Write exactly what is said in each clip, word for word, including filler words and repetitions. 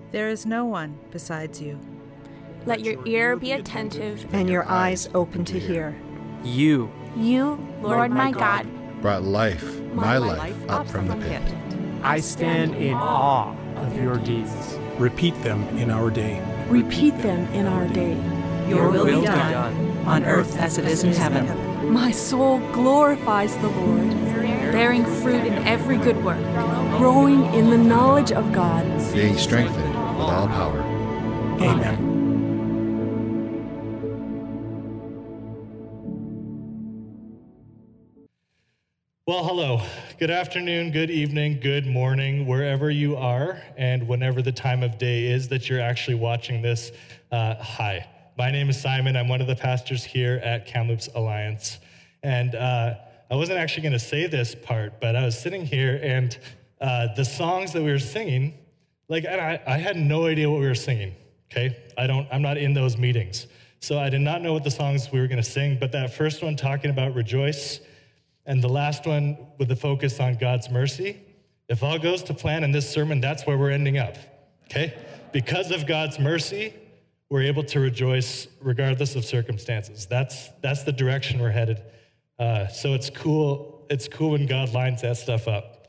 There is no one besides you. Let your ear be attentive and your eyes open to hear. You, You, Lord my God, brought life, my life, up from the pit. I stand in awe of your deeds. Repeat them in our day. Repeat them in our day. Your will be done, on earth as it is in heaven. My soul glorifies the Lord, bearing fruit in every good work, growing in the knowledge of God, Being strengthened with all power. Amen. Well, hello. Good afternoon, good evening, good morning, wherever you are, and whenever the time of day is that you're actually watching this. Uh, hi, my name is Simon. I'm one of the pastors here at Kamloops Alliance. And uh, I wasn't actually going to say this part, but I was sitting here, and uh, the songs that we were singing, like I, I had no idea what we were singing. Okay, I don't. I'm not in those meetings, so I did not know what the songs we were going to sing. But that first one talking about rejoice. And the last one with the focus on God's mercy. If all goes to plan in this sermon, that's where we're ending up, okay? Because of God's mercy, we're able to rejoice regardless of circumstances. That's that's the direction we're headed. Uh, so it's cool. It's cool when God lines that stuff up.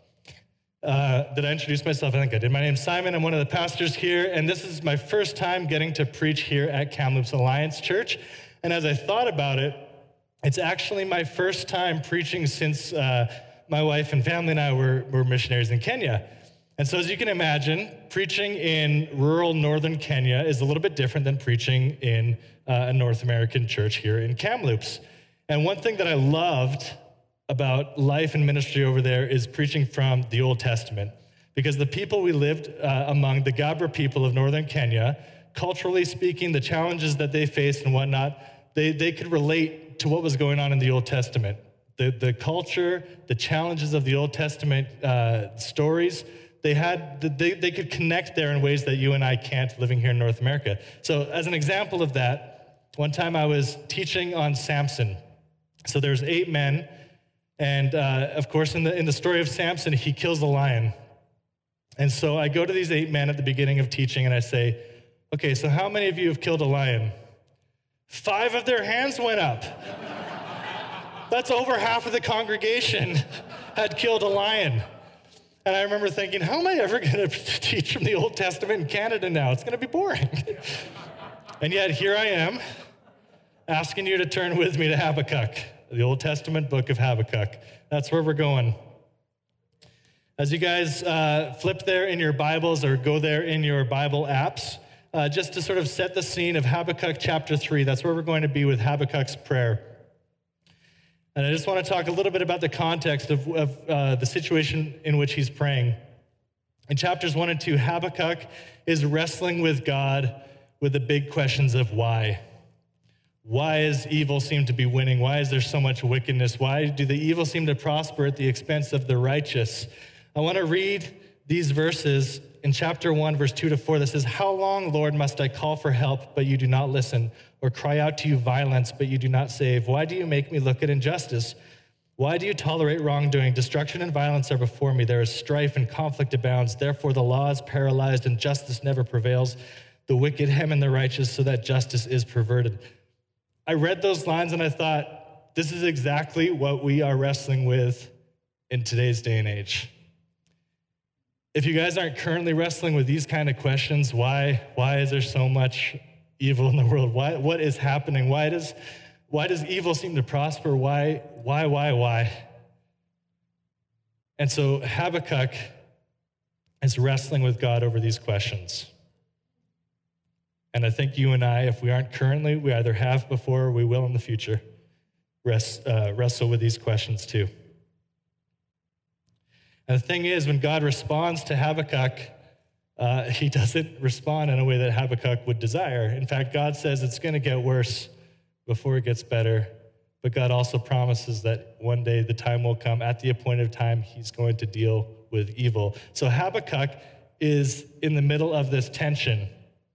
Uh, did I introduce myself? I think I did. My name's Simon. I'm one of the pastors here, and this is my first time getting to preach here at Kamloops Alliance Church. And as I thought about it, it's actually my first time preaching since uh, my wife and family and I were, were missionaries in Kenya. And so as you can imagine, preaching in rural northern Kenya is a little bit different than preaching in uh, a North American church here in Kamloops. And one thing that I loved about life and ministry over there is preaching from the Old Testament. Because the people we lived uh, among, the Gabra people of northern Kenya, culturally speaking, the challenges that they faced and whatnot, they, they could relate to what was going on in the Old Testament. The, the culture, the challenges of the Old Testament uh, stories, they had they, they could connect there in ways that you and I can't living here in North America. So as an example of that, one time I was teaching on Samson. So there's eight men, and uh, of course in the in the story of Samson, he kills a lion. And so I go to these eight men at the beginning of teaching and I say, okay, so how many of you have killed a lion? Five of their hands went up. That's over half of the congregation had killed a lion. And I remember thinking, how am I ever going to teach from the Old Testament in Canada now? It's going to be boring. And yet here I am, asking you to turn with me to Habakkuk, the Old Testament book of Habakkuk. That's where we're going. As you guys uh, flip there in your Bibles or go there in your Bible apps, Uh, just to sort of set the scene of Habakkuk chapter three, that's where we're going to be with Habakkuk's prayer. And I just want to talk a little bit about the context of, of uh, the situation in which he's praying. In chapters one and two, Habakkuk is wrestling with God with the big questions of why. Why does evil seem to be winning? Why is there so much wickedness? Why do the evil seem to prosper at the expense of the righteous? I want to read these verses in chapter one, verse two to four, that says, how long, Lord, must I call for help, but you do not listen, or cry out to you violence, but you do not save? Why do you make me look at injustice? Why do you tolerate wrongdoing? Destruction and violence are before me. There is strife and conflict abounds. Therefore, the law is paralyzed and justice never prevails. The wicked hem in the righteous so that justice is perverted. I read those lines and I thought, this is exactly what we are wrestling with in today's day and age. If you guys aren't currently wrestling with these kind of questions, why why is there so much evil in the world? Why what is happening? Why does why does evil seem to prosper? Why why why why? And so Habakkuk is wrestling with God over these questions. And I think you and I, if we aren't currently, we either have before or we will in the future, rest, uh, wrestle with these questions too. And the thing is, when God responds to Habakkuk, uh, he doesn't respond in a way that Habakkuk would desire. In fact, God says it's going to get worse before it gets better. But God also promises that one day the time will come, at the appointed time, he's going to deal with evil. So Habakkuk is in the middle of this tension.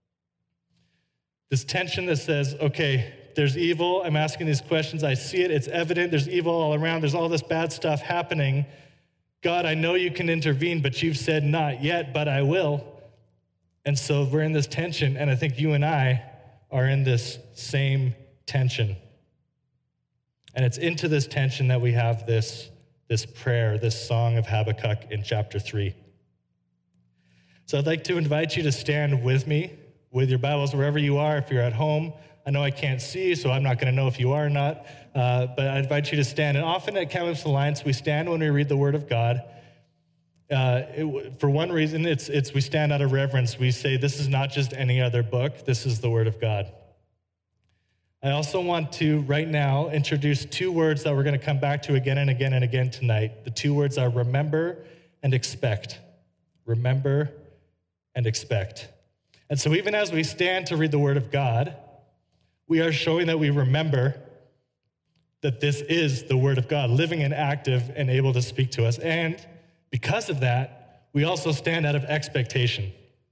This tension that says, okay, there's evil. I'm asking these questions. I see it. It's evident. There's evil all around. There's all this bad stuff happening. God, I know you can intervene, but you've said not yet, but I will. And so we're in this tension, and I think you and I are in this same tension. And it's into this tension that we have this, this prayer, this song of Habakkuk in chapter three. So I'd like to invite you to stand with me, with your Bibles wherever you are. If you're at home, I know I can't see, so I'm not going to know if you are or not, uh, but I invite you to stand. And often at Kamloops Alliance, we stand when we read the Word of God. Uh, it, for one reason, it's, it's we stand out of reverence. We say, this is not just any other book. This is the Word of God. I also want to, right now, introduce two words that we're going to come back to again and again and again tonight. The two words are remember and expect. Remember and expect. And so even as we stand to read the Word of God, we are showing that we remember that this is the Word of God, living and active and able to speak to us. And because of that, we also stand out of expectation.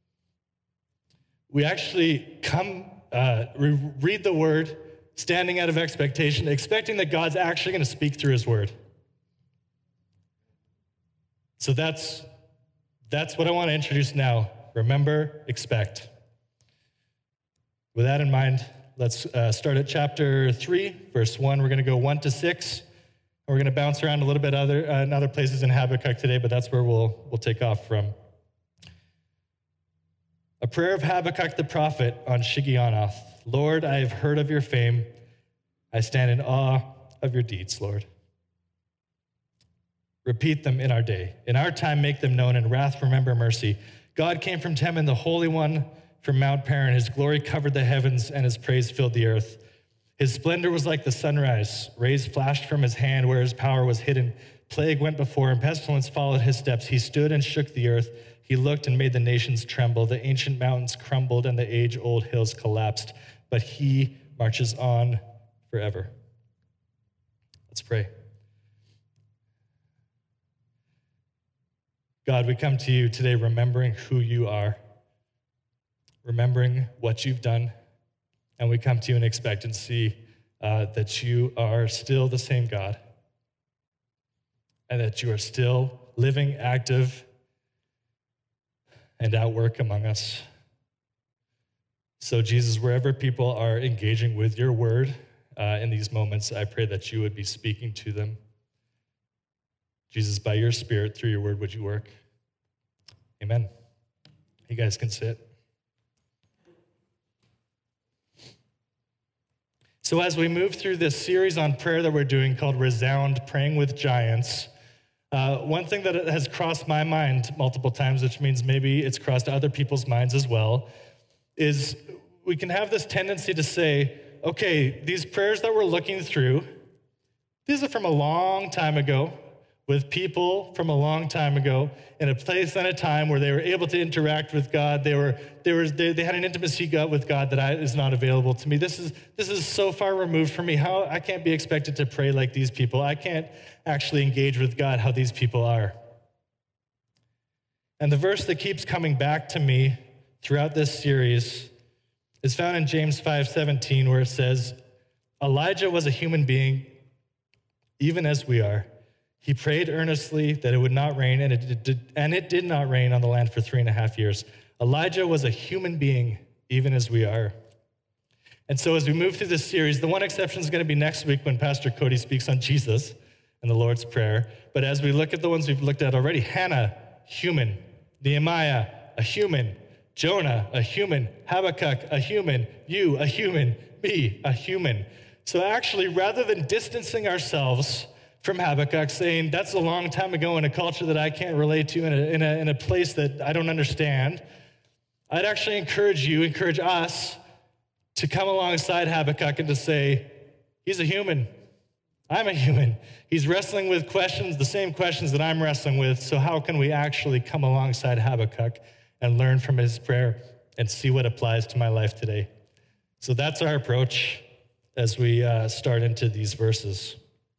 We actually come, uh, re- read the Word, standing out of expectation, expecting that God's actually going to speak through His Word. So that's, that's what I want to introduce now. Remember, expect. With that in mind, let's uh, start at chapter three, verse one. We're going to go one to six. And we're going to bounce around a little bit other, uh, in other places in Habakkuk today, but that's where we'll, we'll take off from. A prayer of Habakkuk the prophet on Shigionoth. Lord, I have heard of your fame. I stand in awe of your deeds, Lord. Repeat them in our day. In our time, make them known. In wrath, remember mercy. God came from Teman, the Holy One from Mount Paran. His glory covered the heavens, and his praise filled the earth. His splendor was like the sunrise. Rays flashed from his hand where his power was hidden. Plague went before him. Pestilence followed his steps. He stood and shook the earth. He looked and made the nations tremble. The ancient mountains crumbled and the age-old hills collapsed. But he marches on forever. Let's pray. God, we come to you today remembering who you are, remembering what you've done, and we come to you in expectancy uh, that you are still the same God, and that you are still living, active, and at work among us. So, Jesus, wherever people are engaging with your word uh, in these moments, I pray that you would be speaking to them. Jesus, by your Spirit, through your word, would you work? Amen. You guys can sit. So as we move through this series on prayer that we're doing called Resound, Praying with Giants, uh, one thing that has crossed my mind multiple times, which means maybe it's crossed other people's minds as well, is we can have this tendency to say, okay, these prayers that we're looking through, these are from a long time ago, with people from a long time ago, in a place and a time where they were able to interact with God. They were, they were, they, they had an intimacy with God that I, is not available to me. This is, this is so far removed from me. How I can't be expected to pray like these people. I can't actually engage with God how these people are. And the verse that keeps coming back to me throughout this series is found in James five seventeen, where it says, Elijah was a human being, even as we are. He prayed earnestly that it would not rain, and it did, and it did not rain on the land for three and a half years. Elijah was a human being, even as we are. And so as we move through this series, the one exception is going to be next week when Pastor Cody speaks on Jesus and the Lord's Prayer. But as we look at the ones we've looked at already, Hannah, human. Nehemiah, a human. Jonah, a human. Habakkuk, a human. You, a human. Me, a human. So actually, rather than distancing ourselves from Habakkuk, saying that's a long time ago in a culture that I can't relate to, in a, in a, in a place that I don't understand, I'd actually encourage you, encourage us to come alongside Habakkuk and to say, he's a human. I'm a human. He's wrestling with questions, the same questions that I'm wrestling with, so how can we actually come alongside Habakkuk and learn from his prayer and see what applies to my life today? So that's our approach as we uh, start into these verses.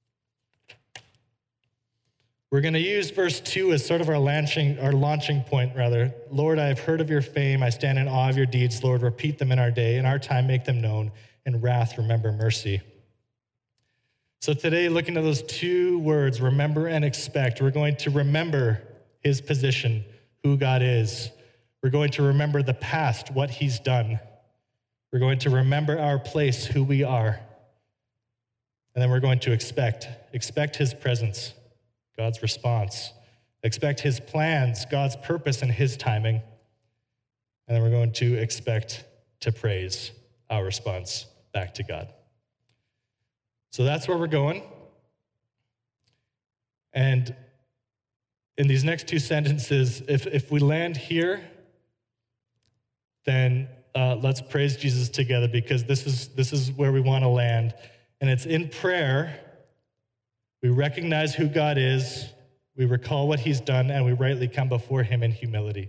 We're going to use verse two as sort of our launching, our launching point, rather. Lord, I have heard of your fame. I stand in awe of your deeds. Lord, repeat them in our day. In our time, make them known. In wrath, remember mercy. So today, looking at those two words, remember and expect, we're going to remember his position, who God is. We're We're going to remember the past, what he's done. We're going to remember our place, who we are. And then we're going to expect, expect his presence, God's response. Expect his plans, God's purpose and his timing. And then we're going to expect to praise, our response back to God. So that's where we're going. And in these next two sentences, if, if we land here, then uh, let's praise Jesus together, because this is, this is where we want to land. And it's in prayer. We recognize who God is, we recall what he's done, and we rightly come before him in humility.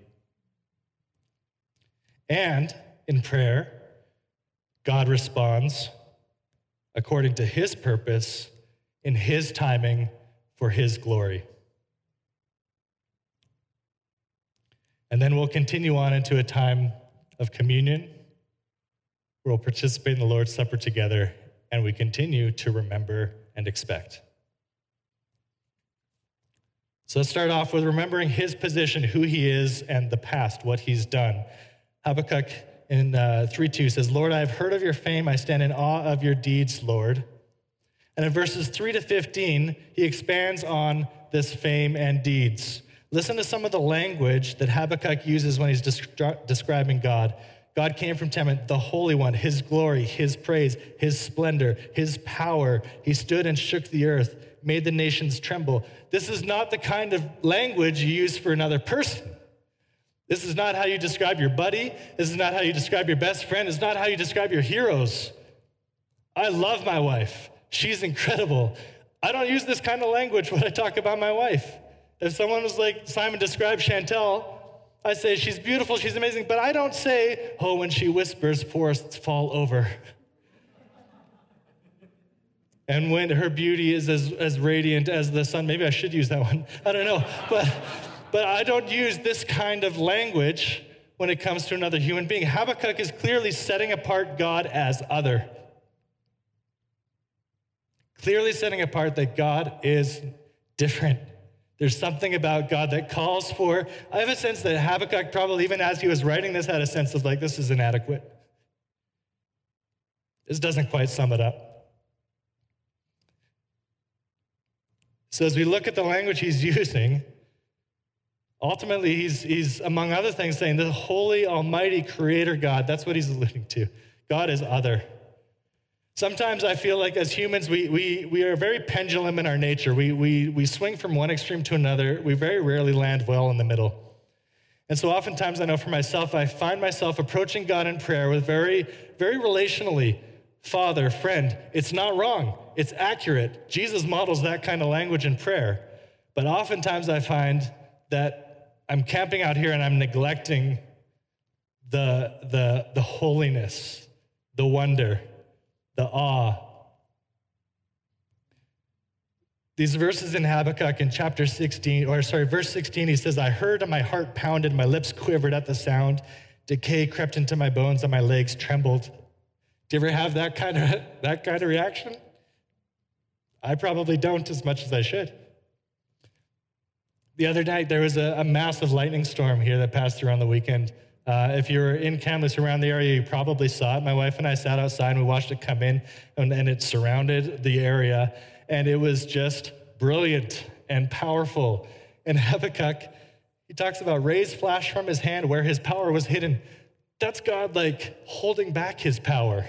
And in prayer, God responds according to his purpose, in his timing, for his glory. And then we'll continue on into a time of communion, where we'll participate in the Lord's Supper together, and we continue to remember and expect. So let's start off with remembering his position, who he is, and the past, what he's done. Habakkuk in uh, three two says, Lord, I have heard of your fame. I stand in awe of your deeds, Lord. And in verses three to fifteen, he expands on this fame and deeds. Listen to some of the language that Habakkuk uses when he's descri- describing God. God came from Teman, the Holy One, his glory, his praise, his splendor, his power. He stood and shook the earth, made the nations tremble. This is not the kind of language you use for another person. This is not how you describe your buddy. This is not how you describe your best friend. It's not how you describe your heroes. I love my wife. She's incredible. I don't use this kind of language when I talk about my wife. If someone was like, Simon described Chantel, I say, she's beautiful, she's amazing, but I don't say, oh, when she whispers, forests fall over. And when her beauty is as, as radiant as the sun. Maybe I should use that one. I don't know. But, but I don't use this kind of language when it comes to another human being. Habakkuk is clearly setting apart God as other. Clearly setting apart that God is different. There's something about God that calls for, I have a sense that Habakkuk probably, even as he was writing this, had a sense of like, this is inadequate. This doesn't quite sum it up. So as we look at the language he's using, ultimately he's, he's among other things, saying the holy, almighty creator God, that's what he's alluding to. God is other. Sometimes I feel like as humans, we we we are very pendulum in our nature. We we we swing from one extreme to another. We very rarely land well in the middle. And so oftentimes I know for myself, I find myself approaching God in prayer with very, very relationally, Father, friend. It's not wrong. It's accurate. Jesus models that kind of language in prayer. But oftentimes I find that I'm camping out here and I'm neglecting the the the holiness, the wonder, the awe. These verses in Habakkuk in chapter sixteen, or sorry, verse sixteen, he says, I heard and my heart pounded, my lips quivered at the sound. Decay crept into my bones and my legs trembled. Do you ever have that kind of, that kind of reaction? I probably don't as much as I should. The other night, there was a, a massive lightning storm here that passed through on the weekend. Uh, if you were in Kamloops around the area, you probably saw it. My wife and I sat outside and we watched it come in, and, and it surrounded the area. And it was just brilliant and powerful. And Habakkuk, he talks about rays flashed from his hand where his power was hidden. That's God like holding back his power.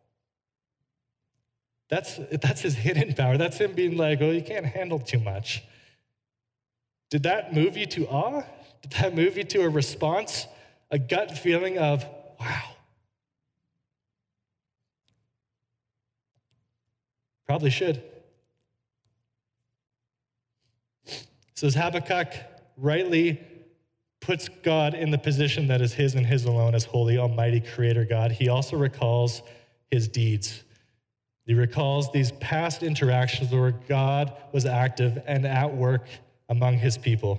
That's, that's his hidden power. That's him being like, oh, you can't handle too much. Did that move you to awe? Did that move you to a response? A gut feeling of, wow. Probably should. So as Habakkuk rightly puts God in the position that is his and his alone as holy, almighty creator God, he also recalls his deeds. He recalls these past interactions where God was active and at work among his people.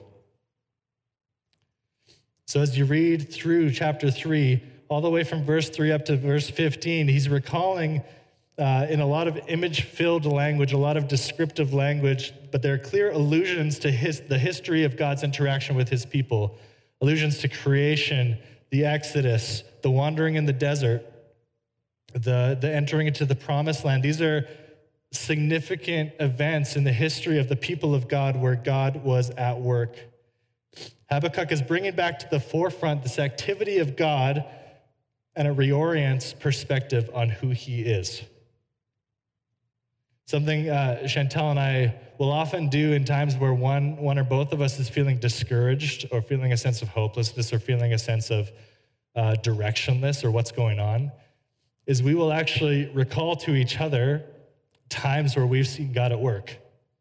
So as you read through chapter three, all the way from verse three up to verse fifteen, he's recalling uh, in a lot of image-filled language, a lot of descriptive language, but there are clear allusions to his, the history of God's interaction with his people, Allusions to creation, the Exodus, the wandering in the desert, the, the entering into the promised land. These are significant events in the history of the people of God where God was at work. Habakkuk is bringing back to the forefront this activity of God, and it reorients perspective on who he is. Something uh, Chantel and I will often do in times where one, one or both of us is feeling discouraged or feeling a sense of hopelessness or feeling a sense of uh, directionless or what's going on, is we will actually recall to each other times where we've seen God at work.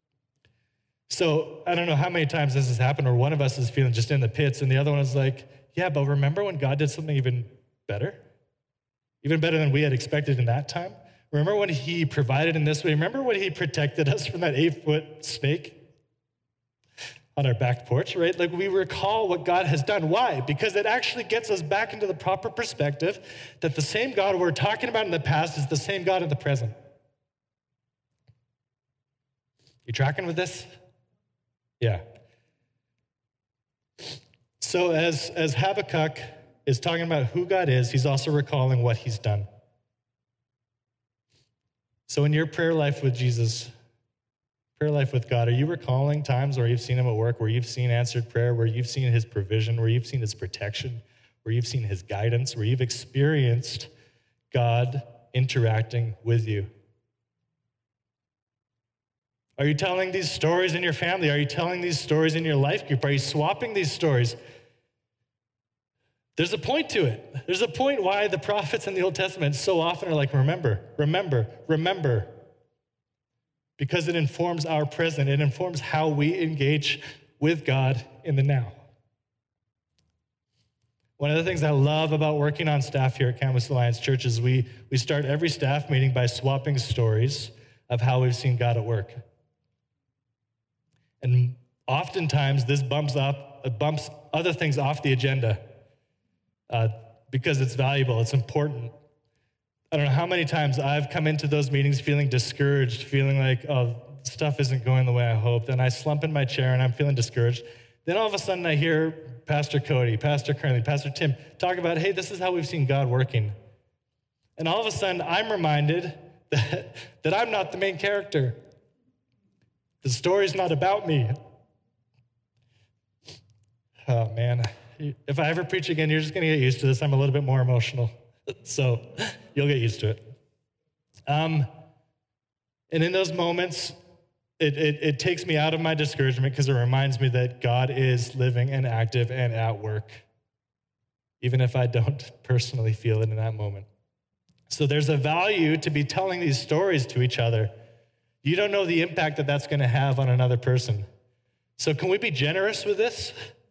So I don't know how many times this has happened, or one of us is feeling just in the pits, and the other one is like, yeah, but remember when God did something even better? Even better than we had expected in that time? Remember when he provided in this way? Remember when he protected us from that eight-foot snake on our back porch, right? Like, we recall what God has done. Why? Because it actually gets us back into the proper perspective that the same God we're talking about in the past is the same God in the present. You tracking with this? Yeah. So as, as Habakkuk is talking about who God is, he's also recalling what he's done. So in your prayer life with Jesus, prayer life with God, are you recalling times where you've seen him at work, where you've seen answered prayer, where you've seen his provision, where you've seen his protection, where you've seen his guidance, where you've experienced God interacting with you? Are you telling these stories in your family? Are you telling these stories in your life group? Are you swapping these stories? There's a point to it. There's a point why the prophets in the Old Testament so often are like, remember, remember, remember. Because it informs our present. It informs how we engage with God in the now. One of the things I love about working on staff here at Campus Alliance Church is we, we start every staff meeting by swapping stories of how we've seen God at work. And oftentimes this bumps up, it bumps other things off the agenda uh, because it's valuable, it's important. I don't know how many times I've come into those meetings feeling discouraged, feeling like, oh, stuff isn't going the way I hoped, and I slump in my chair and I'm feeling discouraged. Then all of a sudden I hear Pastor Cody, Pastor Curly, Pastor Tim talk about, hey, this is how we've seen God working. And all of a sudden I'm reminded that, that I'm not the main character. The story's not about me. Oh, man. If I ever preach again, you're just going to get used to this. I'm a little bit more emotional. So you'll get used to it. Um, and in those moments, it, it, it takes me out of my discouragement because it reminds me that God is living and active and at work, even if I don't personally feel it in that moment. So there's a value to be telling these stories to each other. You don't know the impact that that's going to have on another person. So can we be generous with this?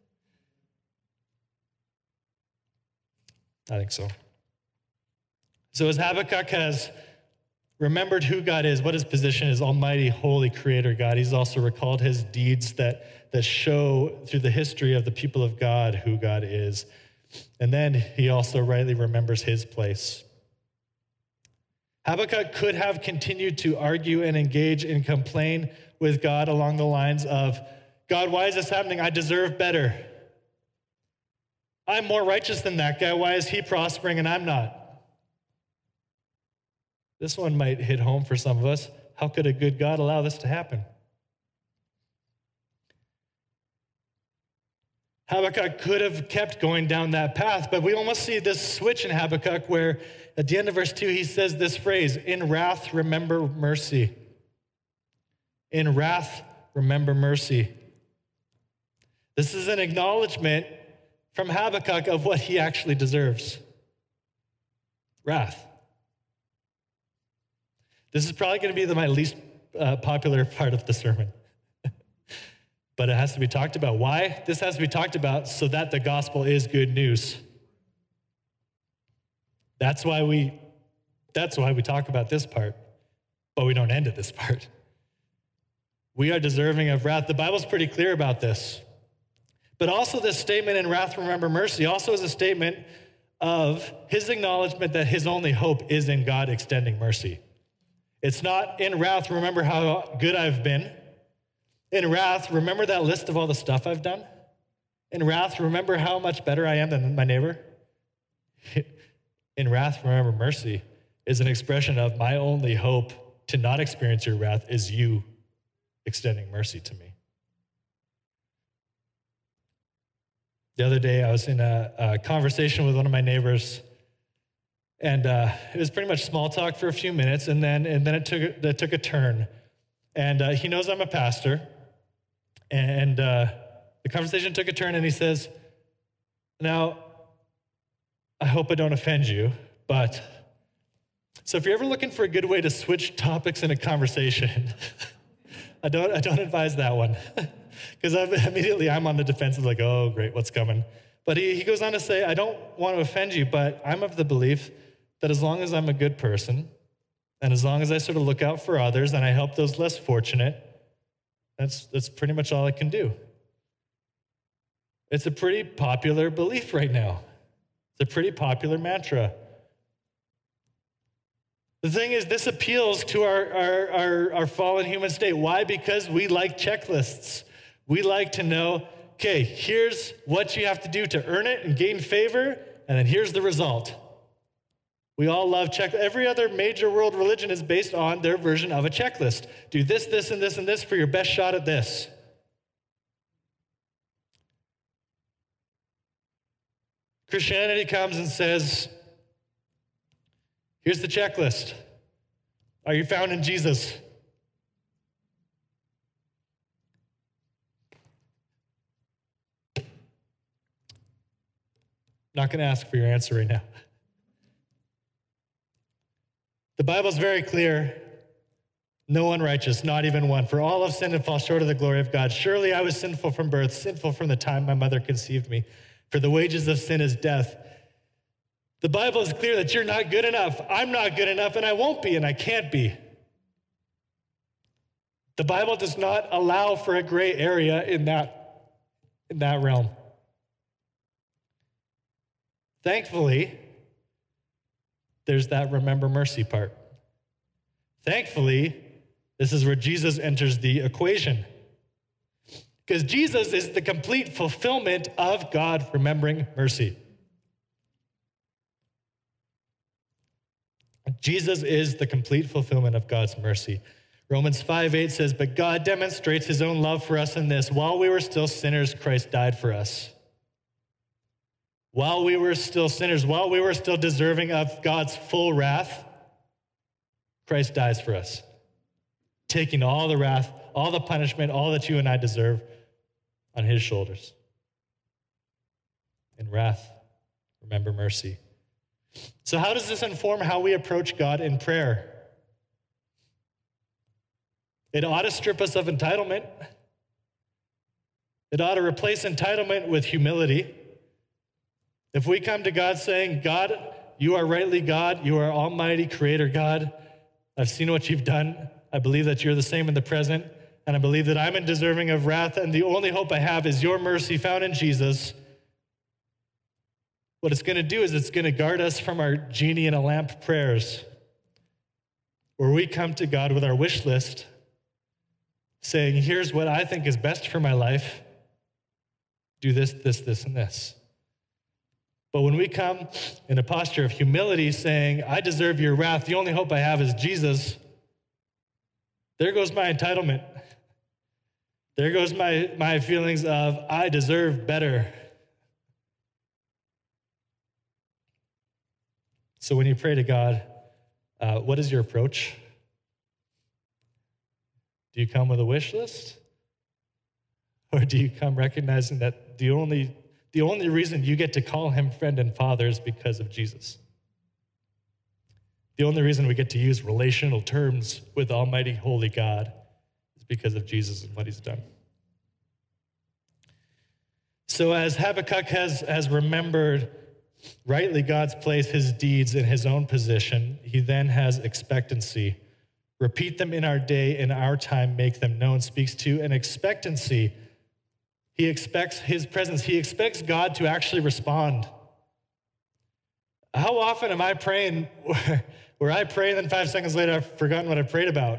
I think so. So as Habakkuk has remembered who God is, what his position is, almighty, holy, creator God, he's also recalled his deeds that, that show through the history of the people of God who God is. And then he also rightly remembers his place. Habakkuk could have continued to argue and engage and complain with God along the lines of, God, why is this happening? I deserve better. I'm more righteous than that guy. Why is he prospering and I'm not? This one might hit home for some of us. How could a good God allow this to happen? Habakkuk could have kept going down that path, but we almost see this switch in Habakkuk where at the end of verse two, he says this phrase, in wrath, remember mercy. In wrath, remember mercy. This is an acknowledgement from Habakkuk of what he actually deserves. Wrath. This is probably going to be the, my least uh, popular part of the sermon. But it has to be talked about. Why? This has to be talked about so that the gospel is good news. That's why we, that's why we talk about this part, but we don't end at this part. We are deserving of wrath. The Bible's pretty clear about this. But also this statement, in wrath, remember mercy, also is a statement of his acknowledgement that his only hope is in God extending mercy. It's not in wrath, remember how good I've been. In wrath, remember that list of all the stuff I've done. In wrath, remember how much better I am than my neighbor? In wrath, remember mercy is an expression of my only hope to not experience your wrath is you extending mercy to me. The other day, I was in a, a conversation with one of my neighbors, and uh, it was pretty much small talk for a few minutes, and then and then it took it took a turn. And uh, he knows I'm a pastor, and uh, the conversation took a turn, and he says, "Now, I hope I don't offend you, but so if you're ever looking for a good way to switch topics in a conversation, I don't I don't advise that one." Because immediately I'm on the defensive, like, oh, great, what's coming? But he, he goes on to say, I don't want to offend you, but I'm of the belief that as long as I'm a good person, and as long as I sort of look out for others and I help those less fortunate, that's, that's pretty much all I can do. It's a pretty popular belief right now. It's a pretty popular mantra. The thing is, this appeals to our, our, our, our fallen human state. Why? Because we like checklists. We like to know, okay, here's what you have to do to earn it and gain favor, and then here's the result. We all love check. Every other major world religion is based on their version of a checklist. Do this, this, and this, and this for your best shot at this. Christianity comes and says, here's the checklist. Are you found in Jesus? Not going to ask for your answer right now. The Bible's very clear. No one righteous, not even one. For all have sinned and fall short of the glory of God. Surely I was sinful from birth, sinful from the time my mother conceived me. For the wages of sin is death. The Bible is clear that you're not good enough. I'm not good enough, and I won't be, and I can't be. The Bible does not allow for a gray area in that, in that realm. Thankfully, there's that remember mercy part. Thankfully, this is where Jesus enters the equation. Because Jesus is the complete fulfillment of God remembering mercy. Jesus is the complete fulfillment of God's mercy. Romans five eight says, but God demonstrates his own love for us in this. While we were still sinners, Christ died for us. While we were still sinners, while we were still deserving of God's full wrath, Christ dies for us, taking all the wrath, all the punishment, all that you and I deserve on his shoulders. In wrath, remember mercy. So how does this inform how we approach God in prayer? It ought to strip us of entitlement. It ought to replace entitlement with humility. If we come to God saying, God, you are rightly God, you are almighty creator God, I've seen what you've done, I believe that you're the same in the present, and I believe that I'm undeserving of wrath, and the only hope I have is your mercy found in Jesus. What it's going to do is it's going to guard us from our genie in a lamp prayers, where we come to God with our wish list, saying, here's what I think is best for my life. Do this, this, this, and this. But when we come in a posture of humility saying, I deserve your wrath, the only hope I have is Jesus, there goes my entitlement. There goes my, my feelings of, I deserve better. So when you pray to God, uh, what is your approach? Do you come with a wish list? Or do you come recognizing that the only The only reason you get to call him friend and father is because of Jesus? The only reason we get to use relational terms with Almighty Holy God is because of Jesus and what he's done. So as Habakkuk has, has remembered rightly God's place, his deeds in his own position, he then has expectancy. Repeat them in our day, in our time, make them known, speaks to an expectancy. He expects his presence. He expects God to actually respond. How often am I praying where I pray and then five seconds later I've forgotten what I prayed about?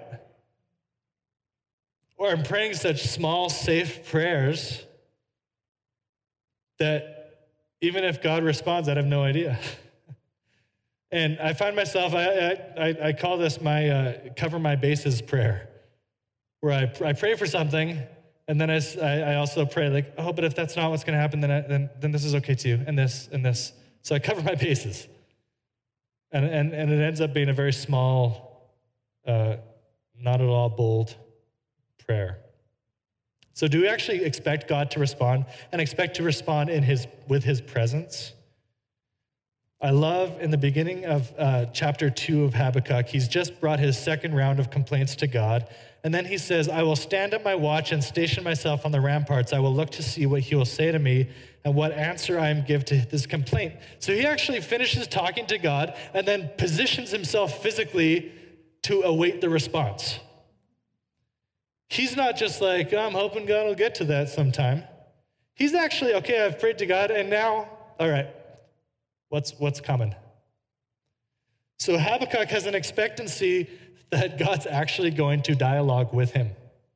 Or I'm praying such small, safe prayers that even if God responds, I'd have no idea. And I find myself, I, I, I call this my uh, cover my bases prayer, where I, I pray for something, and then I, I also pray like, oh, but if that's not what's going to happen, then, I, then then this is okay too, and this and this. So I cover my bases. And, and, and it ends up being a very small, uh, not at all bold prayer. So do we actually expect God to respond and expect to respond in his with his presence? I love in the beginning of uh, chapter two of Habakkuk, he's just brought his second round of complaints to God. And then he says, I will stand at my watch and station myself on the ramparts. I will look to see what he will say to me and what answer I am give to this complaint. So he actually finishes talking to God and then positions himself physically to await the response. He's not just like, oh, I'm hoping God will get to that sometime. He's actually, okay, I've prayed to God, and now, all right, what's, what's coming? So Habakkuk has an expectancy that God's actually going to dialogue with him.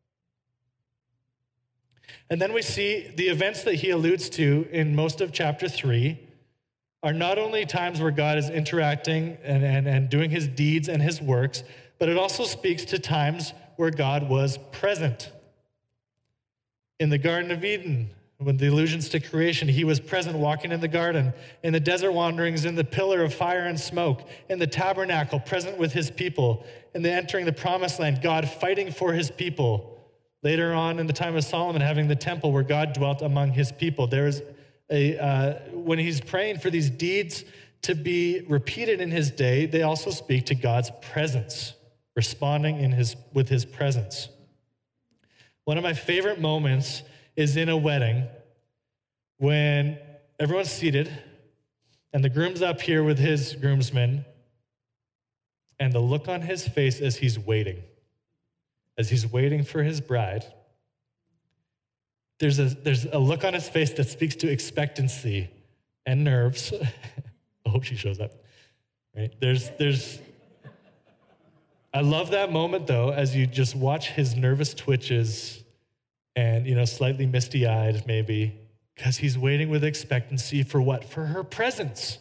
And then we see the events that he alludes to in most of chapter three are not only times where God is interacting and, and, and doing his deeds and his works, but it also speaks to times where God was present. In the Garden of Eden, when the allusions to creation, he was present walking in the garden. In the desert wanderings, in the pillar of fire and smoke. In the tabernacle, present with his people. In the entering the promised land, God fighting for his people. Later on in the time of Solomon, having the temple where God dwelt among his people. There is a, uh, when he's praying for these deeds to be repeated in his day, they also speak to God's presence, responding in his with his presence. One of my favorite moments is in a wedding when everyone's seated and the groom's up here with his groomsmen, and the look on his face as he's waiting, as he's waiting for his bride, there's a, there's a look on his face that speaks to expectancy and nerves. I hope she shows up, right? There's, there's, I love that moment though, as you just watch his nervous twitches and, you know, slightly misty-eyed maybe, because he's waiting with expectancy for what? For her presence.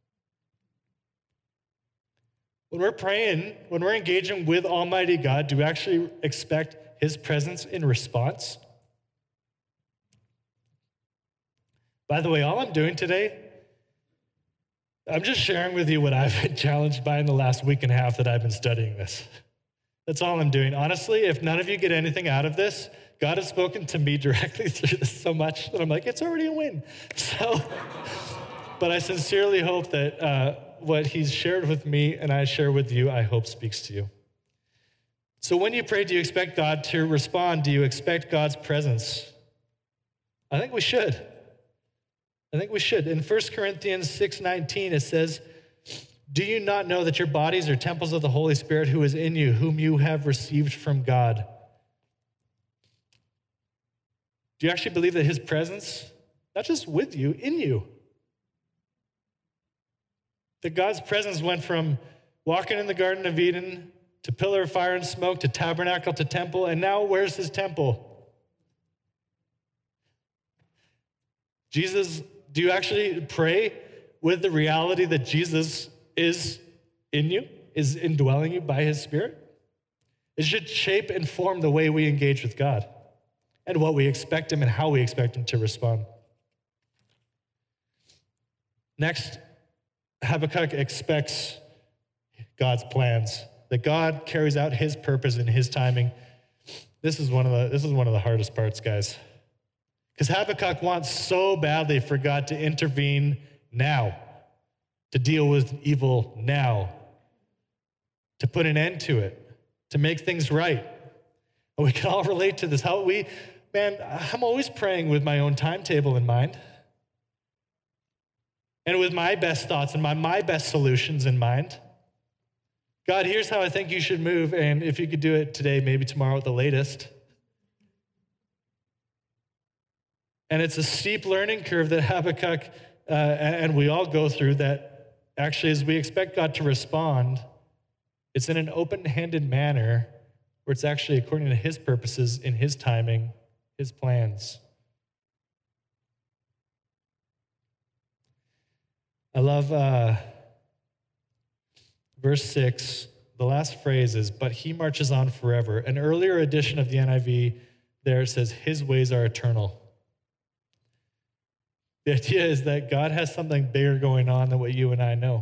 When we're praying, when we're engaging with Almighty God, do we actually expect his presence in response? By the way, all I'm doing today, I'm just sharing with you what I've been challenged by in the last week and a half that I've been studying this. That's all I'm doing. Honestly, if none of you get anything out of this, God has spoken to me directly through this so much that I'm like, it's already a win. So, but I sincerely hope that uh, what he's shared with me and I share with you, I hope speaks to you. So when you pray, do you expect God to respond? Do you expect God's presence? I think we should. I think we should. In First Corinthians six nineteen, it says, do you not know that your bodies are temples of the Holy Spirit who is in you, whom you have received from God? Do you actually believe that his presence, not just with you, in you? That God's presence went from walking in the Garden of Eden to pillar of fire and smoke to tabernacle to temple, and now where's his temple? Jesus, do you actually pray with the reality that Jesus is in you, is indwelling you by his Spirit? It should shape and form the way we engage with God and what we expect him and how we expect him to respond. Next, Habakkuk expects God's plans, that God carries out his purpose in his timing. This is one of the, this is one of the hardest parts, guys. Because Habakkuk wants so badly for God to intervene now, to deal with evil now, to put an end to it, to make things right. And we can all relate to this. How we, man, I'm always praying with my own timetable in mind. And with my best thoughts and my, my best solutions in mind. God, here's how I think you should move, and if you could do it today, maybe tomorrow at the latest. And it's a steep learning curve that Habakkuk uh, and we all go through, that actually as we expect God to respond, it's in an open-handed manner where it's actually according to his purposes, in his timing, his plans. I love uh, verse six. The last phrase is, but he marches on forever. An earlier edition of the N I V there says, his ways are eternal. The idea is that God has something bigger going on than what you and I know.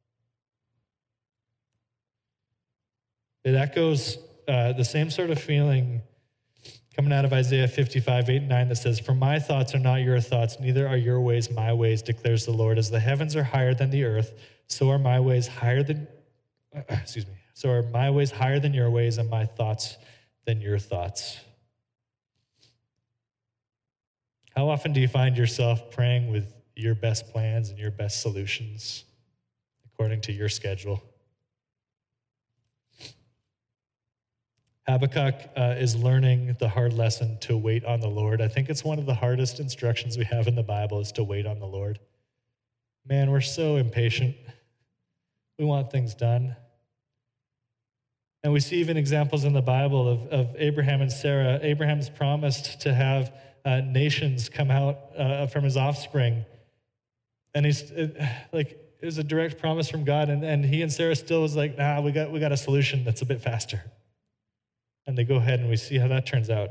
It echoes uh, the same sort of feeling coming out of Isaiah fifty-five, eight and nine that says, for my thoughts are not your thoughts, neither are your ways my ways, declares the Lord. As the heavens are higher than the earth, so are my ways higher than, uh, excuse me, so are my ways higher than your ways and my thoughts than your thoughts. How often do you find yourself praying with your best plans and your best solutions according to your schedule? Habakkuk uh, is learning the hard lesson to wait on the Lord. I think it's one of the hardest instructions we have in the Bible is to wait on the Lord. Man, we're so impatient. We want things done. And we see even examples in the Bible of, of Abraham and Sarah. Abraham's promised to have uh, nations come out uh, from his offspring. And he's it, like, it was a direct promise from God. And, and he and Sarah still was like, nah, we got, we got a solution that's a bit faster. And they go ahead and we see how that turns out.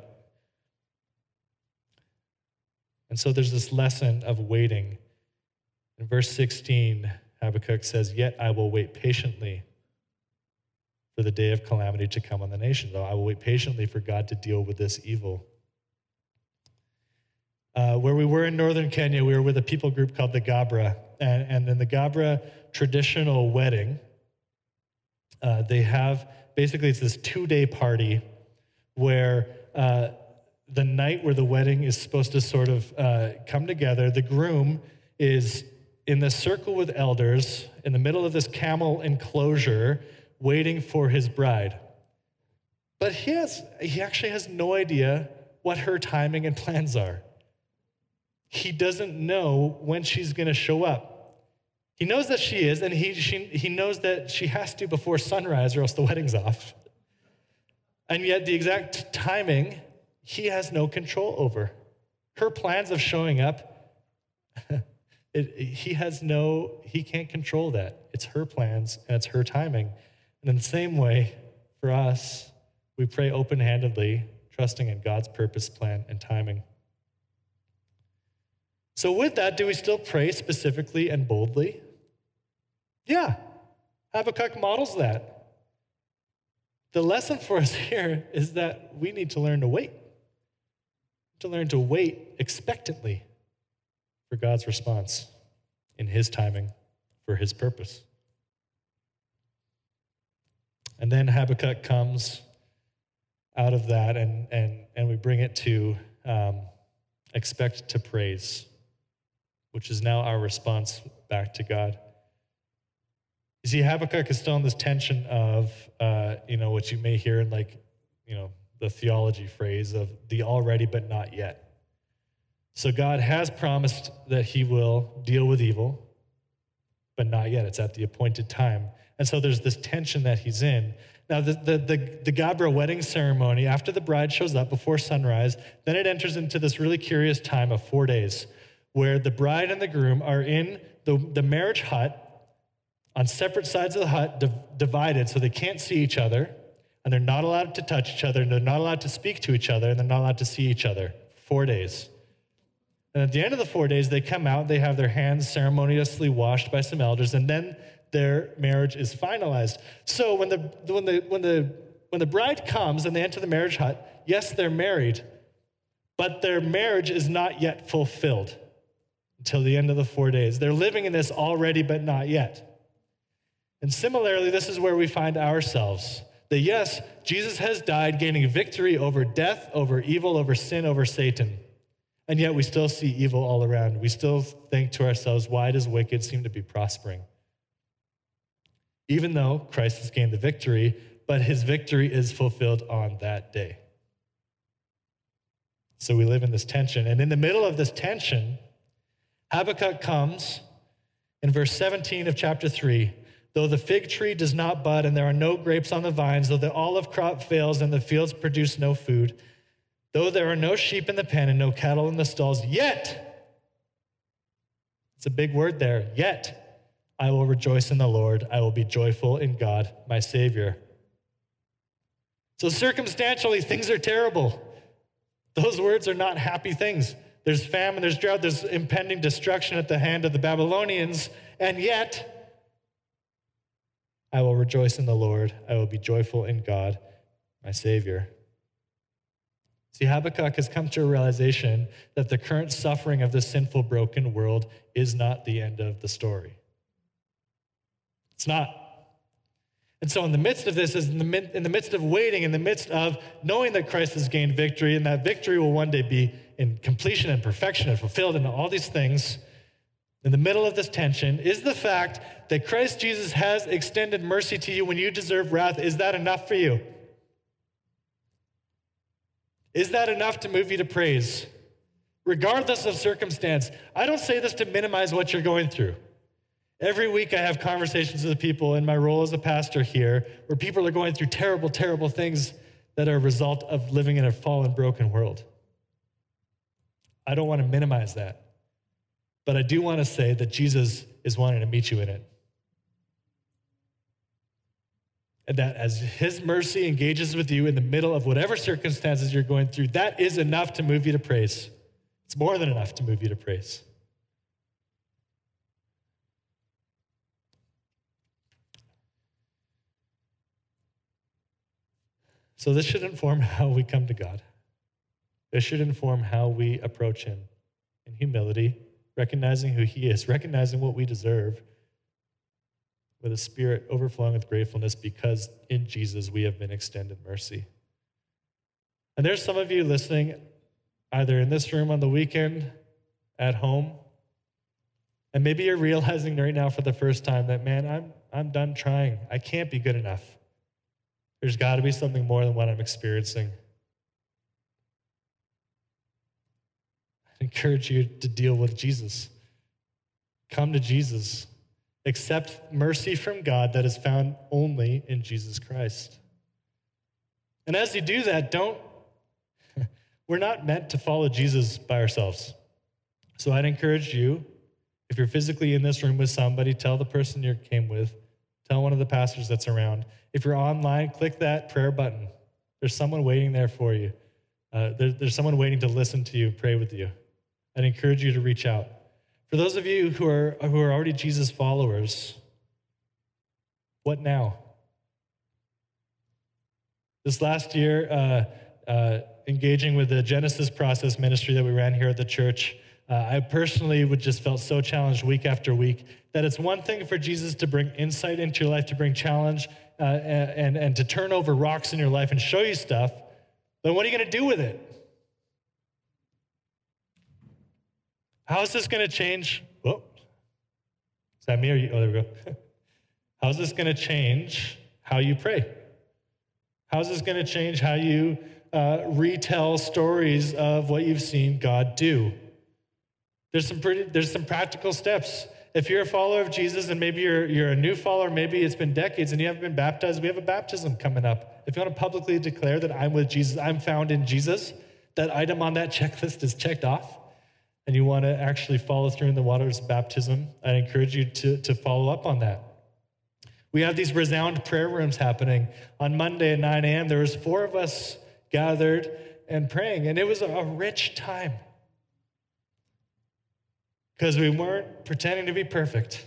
And so there's this lesson of waiting. In verse sixteen, Habakkuk says, yet I will wait patiently for the day of calamity to come on the nation. Though I will wait patiently for God to deal with this evil. Uh, where we were in northern Kenya, we were with a people group called the Gabra. And, and in the Gabra traditional wedding, uh, they have, basically it's this two-day party where uh, the night where the wedding is supposed to sort of uh, come together, the groom is in the circle with elders in the middle of this camel enclosure waiting for his bride. But he has, he actually has no idea what her timing and plans are. He doesn't know when she's going to show up. He knows that she is, and he, she, he knows that she has to before sunrise or else the wedding's off. And yet the exact timing, he has no control over. Her plans of showing up, it, he has no, he can't control that. It's her plans and it's her timing. And in the same way, for us, we pray open-handedly, trusting in God's purpose, plan, and timing. So with that, do we still pray specifically and boldly? Yeah, Habakkuk models that. The lesson for us here is that we need to learn to wait, to learn to wait expectantly for God's response in his timing for his purpose. And then Habakkuk comes out of that, and, and, and we bring it to um, expect to praise, which is now our response back to God. You see, Habakkuk is still in this tension of, uh, you know, what you may hear in like, you know, the theology phrase of the already but not yet. So God has promised that he will deal with evil, but not yet. It's at the appointed time. And so there's this tension that he's in. Now, the, the, the, the Gabra wedding ceremony, after the bride shows up before sunrise, then it enters into this really curious time of four days where the bride and the groom are in the, the marriage hut on separate sides of the hut, div- divided so they can't see each other, and they're not allowed to touch each other, and they're not allowed to speak to each other, and they're not allowed to see each other. Four days. And at the end of the four days, they come out, they have their hands ceremoniously washed by some elders, and then their marriage is finalized. So when the when the when the when the bride comes and they enter the marriage hut, yes, they're married, but their marriage is not yet fulfilled until the end of the four days. They're living in this already but not yet. And similarly, this is where we find ourselves. That yes, Jesus has died, gaining victory over death, over evil, over sin, over Satan. And yet we still see evil all around. We still think to ourselves, why does wicked seem to be prospering? Even though Christ has gained the victory, but his victory is fulfilled on that day. So we live in this tension. And in the middle of this tension, Habakkuk comes in verse seventeen of chapter three. Though the fig tree does not bud and there are no grapes on the vines, though the olive crop fails and the fields produce no food, though there are no sheep in the pen and no cattle in the stalls, yet, it's a big word there, yet, I will rejoice in the Lord. I will be joyful in God, my Savior. So circumstantially, things are terrible. Those words are not happy things. There's famine, there's drought, there's impending destruction at the hand of the Babylonians, and yet I will rejoice in the Lord. I will be joyful in God, my Savior. See, Habakkuk has come to a realization that the current suffering of this sinful, broken world is not the end of the story. It's not. And so in the midst of this, is in the, in the midst of waiting, in the midst of knowing that Christ has gained victory, and that victory will one day be in completion and perfection and fulfilled and all these things, in the middle of this tension is the fact that Christ Jesus has extended mercy to you when you deserve wrath. Is that enough for you? Is that enough to move you to praise? Regardless of circumstance, I don't say this to minimize what you're going through. Every week I have conversations with people in my role as a pastor here where people are going through terrible, terrible things that are a result of living in a fallen, broken world. I don't want to minimize that. But I do want to say that Jesus is wanting to meet you in it. And that as his mercy engages with you in the middle of whatever circumstances you're going through, that is enough to move you to praise. It's more than enough to move you to praise. So this should inform how we come to God. This should inform how we approach him in humility, recognizing who he is, recognizing what we deserve, with a spirit overflowing with gratefulness because in Jesus we have been extended mercy. And there's some of you listening either in this room on the weekend, at home, and maybe you're realizing right now for the first time that, man, I'm, I'm done trying. I can't be good enough. There's got to be something more than what I'm experiencing. I encourage you to deal with Jesus. Come to Jesus. Accept mercy from God that is found only in Jesus Christ. And as you do that, don't, we're not meant to follow Jesus by ourselves. So I'd encourage you, if you're physically in this room with somebody, tell the person you came with, tell one of the pastors that's around. If you're online, click that prayer button. There's someone waiting there for you. Uh, there, there's someone waiting to listen to you, pray with you. I'd encourage you to reach out. For those of you who are, who are already Jesus followers, what now? This last year, uh, uh, engaging with the Genesis Process ministry that we ran here at the church, uh, I personally would just felt so challenged week after week that it's one thing for Jesus to bring insight into your life, to bring challenge, uh, and, and to turn over rocks in your life and show you stuff, but what are you going to do with it? How is this going to change? Oh, is that me or you? Oh, there we go. How is this going to change how you pray? How is this going to change how you uh, retell stories of what you've seen God do? There's some pretty, there's some practical steps. If you're a follower of Jesus and maybe you're, you're a new follower, maybe it's been decades and you haven't been baptized, we have a baptism coming up. If you want to publicly declare that I'm with Jesus, I'm found in Jesus, that item on that checklist is checked off, and you want to actually follow through in the waters of baptism, I encourage you to, to follow up on that. We have these resound prayer rooms happening. On Monday at nine a.m., there was four of us gathered and praying, and it was a rich time because we weren't pretending to be perfect.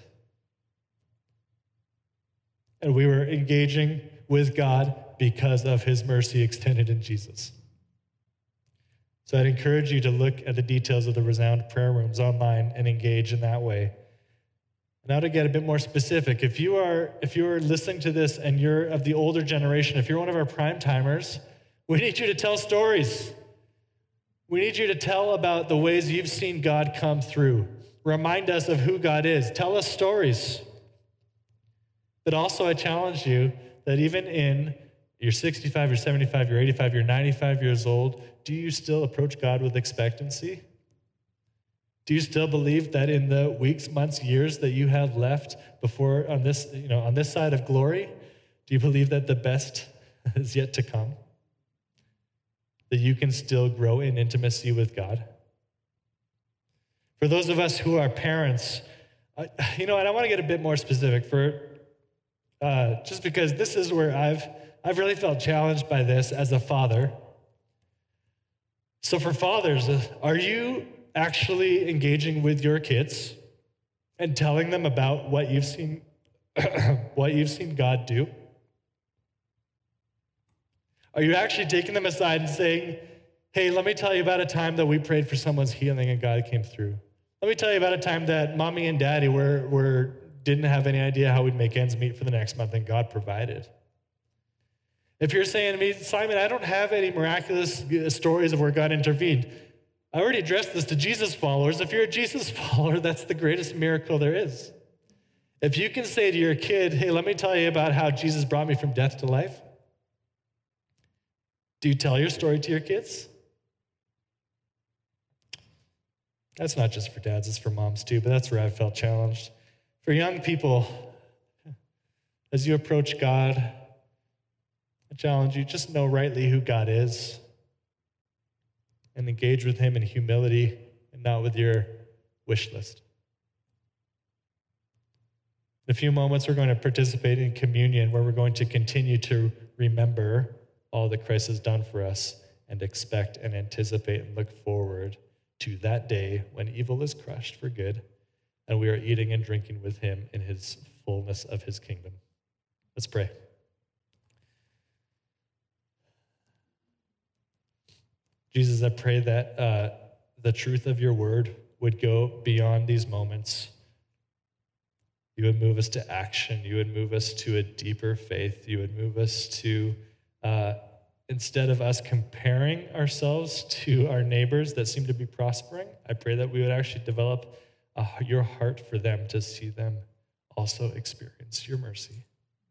And we were engaging with God because of his mercy extended in Jesus. So I'd encourage you to look at the details of the Resound prayer rooms online and engage in that way. Now to get a bit more specific, if you are if you are listening to this and you're of the older generation, if you're one of our prime timers, we need you to tell stories. We need you to tell about the ways you've seen God come through. Remind us of who God is. Tell us stories. But also I challenge you that even in you're sixty-five, you're seventy-five, you're eighty-five, you're ninety-five years old, do you still approach God with expectancy? Do you still believe that in the weeks, months, years that you have left before on this, you know, on this side of glory, do you believe that the best is yet to come? That you can still grow in intimacy with God? For those of us who are parents, I, you know, and I want to get a bit more specific for, uh, just because this is where I've, I've really felt challenged by this as a father. So for fathers, are you actually engaging with your kids and telling them about what you've seen, what you've seen God do? Are you actually taking them aside and saying, hey, let me tell you about a time that we prayed for someone's healing and God came through? Let me tell you about a time that mommy and daddy were, were, didn't have any idea how we'd make ends meet for the next month, and God provided. If you're saying to me, Simon, I don't have any miraculous stories of where God intervened, I already addressed this to Jesus followers. If you're a Jesus follower, that's the greatest miracle there is. If you can say to your kid, hey, let me tell you about how Jesus brought me from death to life, do you tell your story to your kids? That's not just for dads, it's for moms too, but that's where I've felt challenged. For young people, as you approach God, I challenge you, just know rightly who God is and engage with him in humility and not with your wish list. In a few moments, we're going to participate in communion, where we're going to continue to remember all that Christ has done for us and expect and anticipate and look forward to that day when evil is crushed for good and we are eating and drinking with him in his fullness of his kingdom. Let's pray. Jesus, I pray that uh, the truth of your word would go beyond these moments. You would move us to action. You would move us to a deeper faith. You would move us to Uh, instead of us comparing ourselves to our neighbors that seem to be prospering, I pray that we would actually develop uh, your heart for them, to see them also experience your mercy.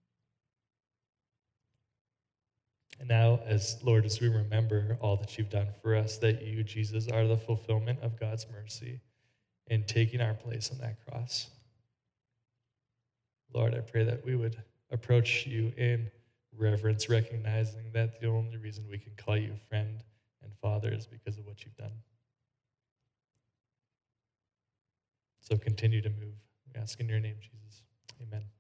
And now, as Lord, as we remember all that you've done for us, that you, Jesus, are the fulfillment of God's mercy in taking our place on that cross. Lord, I pray that we would approach you in reverence, recognizing that the only reason we can call you friend and father is because of what you've done. So continue to move. We ask in your name, Jesus. Amen.